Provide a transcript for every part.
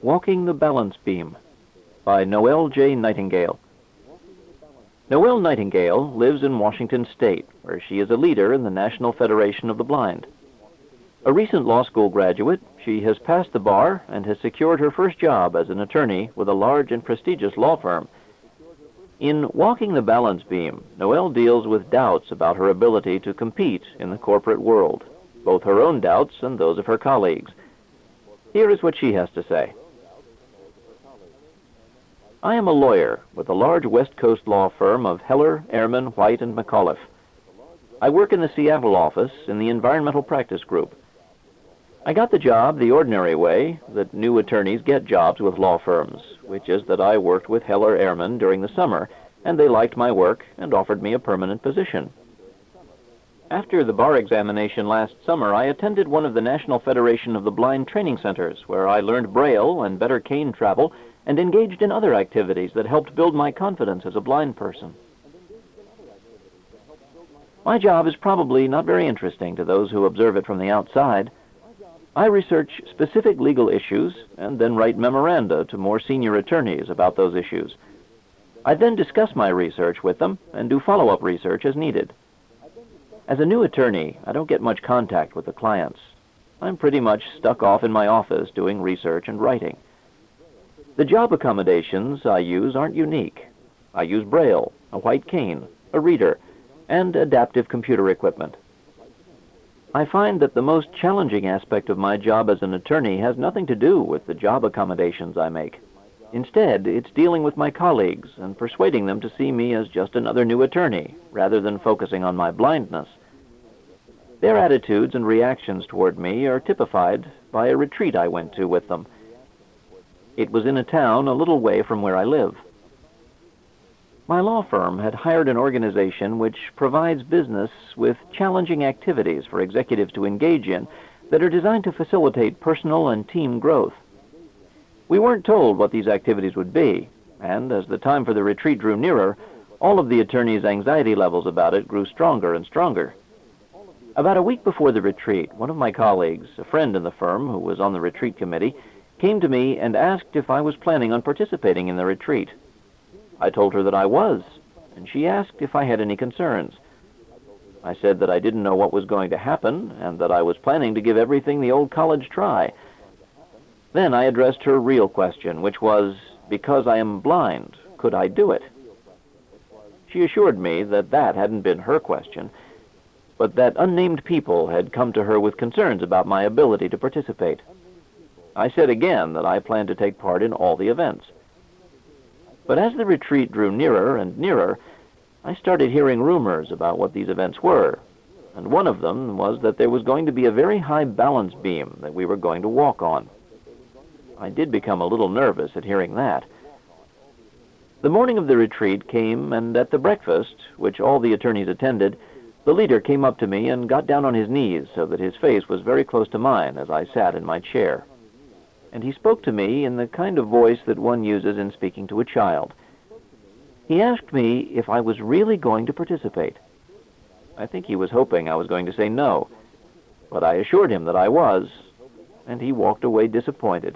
Walking the Balance Beam by Noel J. Nightingale. Noel Nightingale lives in Washington State, where she is a leader in the National Federation of the Blind. A recent law school graduate, she has passed the bar and has secured her first job as an attorney with a large and prestigious law firm. In Walking the Balance Beam, Noel deals with doubts about her ability to compete in the corporate world, both her own doubts and those of her colleagues. Here is what she has to say. I am a lawyer with a large West Coast law firm of Heller, Ehrman, White, and McAuliffe. I work in the Seattle office in the Environmental Practice Group. I got the job the ordinary way that new attorneys get jobs with law firms, which is that I worked with Heller Ehrman during the summer, and they liked my work and offered me a permanent position. After the bar examination last summer, I attended one of the National Federation of the Blind training centers, where I learned Braille and better cane travel, and engaged in other activities that helped build my confidence as a blind person. My job is probably not very interesting to those who observe it from the outside. I research specific legal issues and then write memoranda to more senior attorneys about those issues. I then discuss my research with them and do follow-up research as needed. As a new attorney, I don't get much contact with the clients. I'm pretty much stuck off in my office doing research and writing. The job accommodations I use aren't unique. I use Braille, a white cane, a reader, and adaptive computer equipment. I find that the most challenging aspect of my job as an attorney has nothing to do with the job accommodations I make. Instead, it's dealing with my colleagues and persuading them to see me as just another new attorney, rather than focusing on my blindness. Their attitudes and reactions toward me are typified by a retreat I went to with them. It was in a town a little way from where I live. My law firm had hired an organization which provides business with challenging activities for executives to engage in that are designed to facilitate personal and team growth. We weren't told what these activities would be, and as the time for the retreat drew nearer, all of the attorneys' anxiety levels about it grew stronger and stronger. About a week before the retreat, one of my colleagues, a friend in the firm who was on the retreat committee, came to me and asked if I was planning on participating in the retreat. I told her that I was, and she asked if I had any concerns. I said that I didn't know what was going to happen, and that I was planning to give everything the old college try. Then I addressed her real question, which was, because I am blind, could I do it? She assured me that that hadn't been her question, but that unnamed people had come to her with concerns about my ability to participate. I said again that I planned to take part in all the events. But as the retreat drew nearer and nearer, I started hearing rumors about what these events were, and one of them was that there was going to be a very high balance beam that we were going to walk on. I did become a little nervous at hearing that. The morning of the retreat came, and at the breakfast, which all the attorneys attended, the leader came up to me and got down on his knees so that his face was very close to mine as I sat in my chair. And he spoke to me in the kind of voice that one uses in speaking to a child. He asked me if I was really going to participate. I think he was hoping I was going to say no, but I assured him that I was, and he walked away disappointed.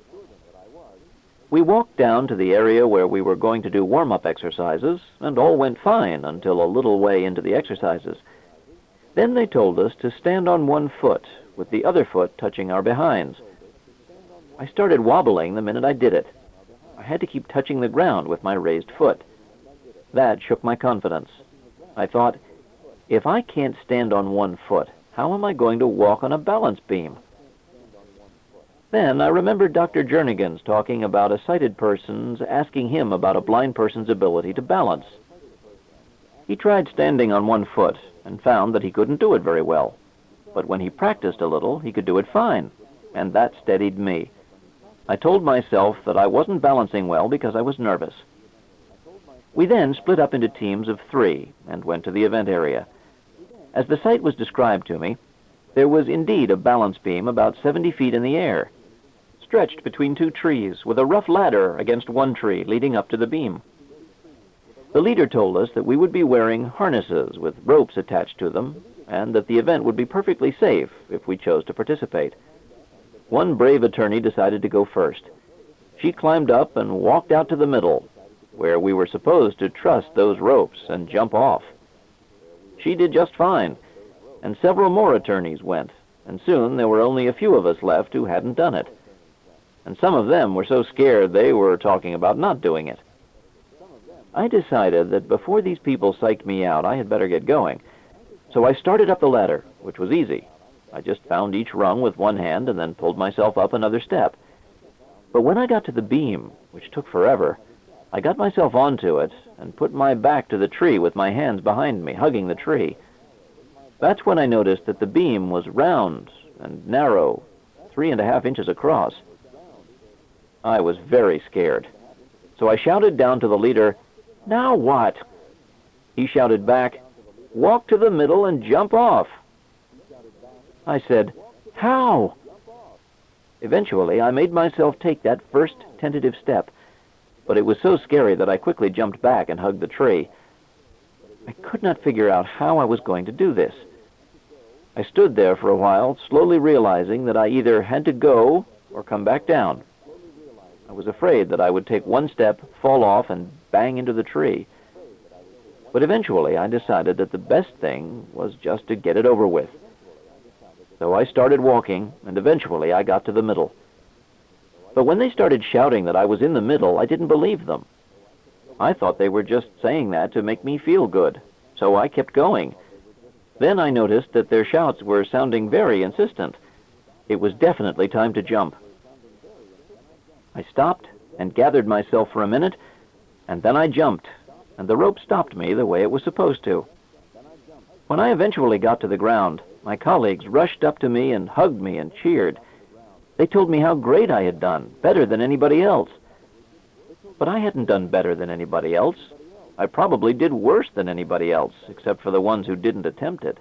We walked down to the area where we were going to do warm-up exercises, and all went fine until a little way into the exercises. Then they told us to stand on one foot, with the other foot touching our behinds. I started wobbling the minute I did it. I had to keep touching the ground with my raised foot. That shook my confidence. I thought, if I can't stand on one foot, how am I going to walk on a balance beam? Then I remembered Dr. Jernigan's talking about a sighted person's asking him about a blind person's ability to balance. He tried standing on one foot and found that he couldn't do it very well. But when he practiced a little, he could do it fine, and that steadied me. I told myself that I wasn't balancing well because I was nervous. We then split up into teams of 3 and went to the event area. As the site was described to me, there was indeed a balance beam about 70 feet in the air, stretched between 2 trees, with a rough ladder against one tree leading up to the beam. The leader told us that we would be wearing harnesses with ropes attached to them, and that the event would be perfectly safe if we chose to participate. One brave attorney decided to go first. she climbed up and walked out to the middle, where we were supposed to trust those ropes and jump off. She did just fine, and several more attorneys went, and soon there were only a few of us left who hadn't done it. And some of them were so scared they were talking about not doing it. I decided that before these people psyched me out, I had better get going. So I started up the ladder, which was easy. I just found each rung with one hand and then pulled myself up another step. But when I got to the beam, which took forever, I got myself onto it and put my back to the tree with my hands behind me, hugging the tree. That's when I noticed that the beam was round and narrow, 3.5 inches across. I was very scared. So I shouted down to the leader, "Now what?" He shouted back, "Walk to the middle and jump off." I said, "How?" Eventually, I made myself take that first tentative step, but it was so scary that I quickly jumped back and hugged the tree. I could not figure out how I was going to do this. I stood there for a while, slowly realizing that I either had to go or come back down. I was afraid that I would take one step, fall off, and bang into the tree. But eventually, I decided that the best thing was just to get it over with. So I started walking, and eventually I got to the middle. But when they started shouting that I was in the middle, I didn't believe them. I thought they were just saying that to make me feel good, so I kept going. Then I noticed that their shouts were sounding very insistent. It was definitely time to jump. I stopped and gathered myself for a minute, and then I jumped, and the rope stopped me the way it was supposed to. When I eventually got to the ground, my colleagues rushed up to me and hugged me and cheered. They told me how great I had done, better than anybody else. But I hadn't done better than anybody else. I probably did worse than anybody else, except for the ones who didn't attempt it.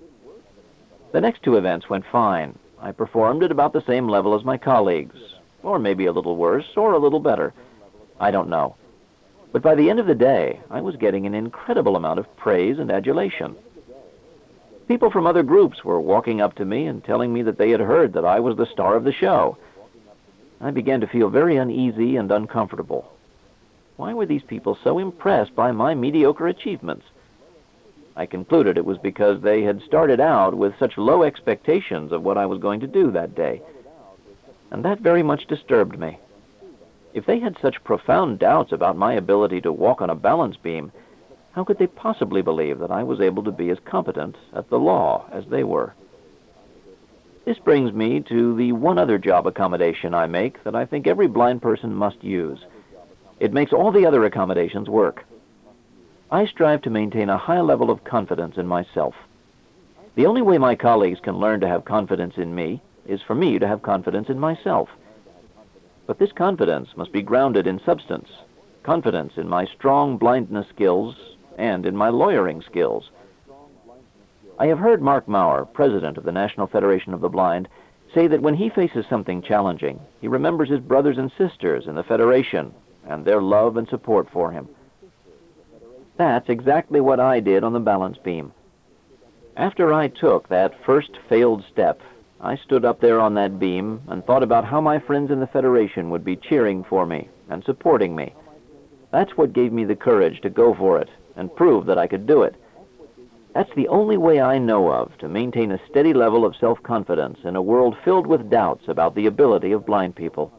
The next two events went fine. I performed at about the same level as my colleagues, or maybe a little worse, or a little better. I don't know. But by the end of the day, I was getting an incredible amount of praise and adulation. People from other groups were walking up to me and telling me that they had heard that I was the star of the show. I began to feel very uneasy and uncomfortable. Why were these people so impressed by my mediocre achievements? I concluded it was because they had started out with such low expectations of what I was going to do that day. And that very much disturbed me. If they had such profound doubts about my ability to walk on a balance beam, how could they possibly believe that I was able to be as competent at the law as they were? This brings me to the one other job accommodation I make that I think every blind person must use. It makes all the other accommodations work. I strive to maintain a high level of confidence in myself. The only way my colleagues can learn to have confidence in me is for me to have confidence in myself. But this confidence must be grounded in substance, confidence in my strong blindness skills and in my lawyering skills. I have heard Mark Maurer, president of the National Federation of the Blind, say that when he faces something challenging, he remembers his brothers and sisters in the Federation and their love and support for him. That's exactly what I did on the balance beam. After I took that first failed step, I stood up there on that beam and thought about how my friends in the Federation would be cheering for me and supporting me. That's what gave me the courage to go for it and prove that I could do it. That's the only way I know of to maintain a steady level of self-confidence in a world filled with doubts about the ability of blind people.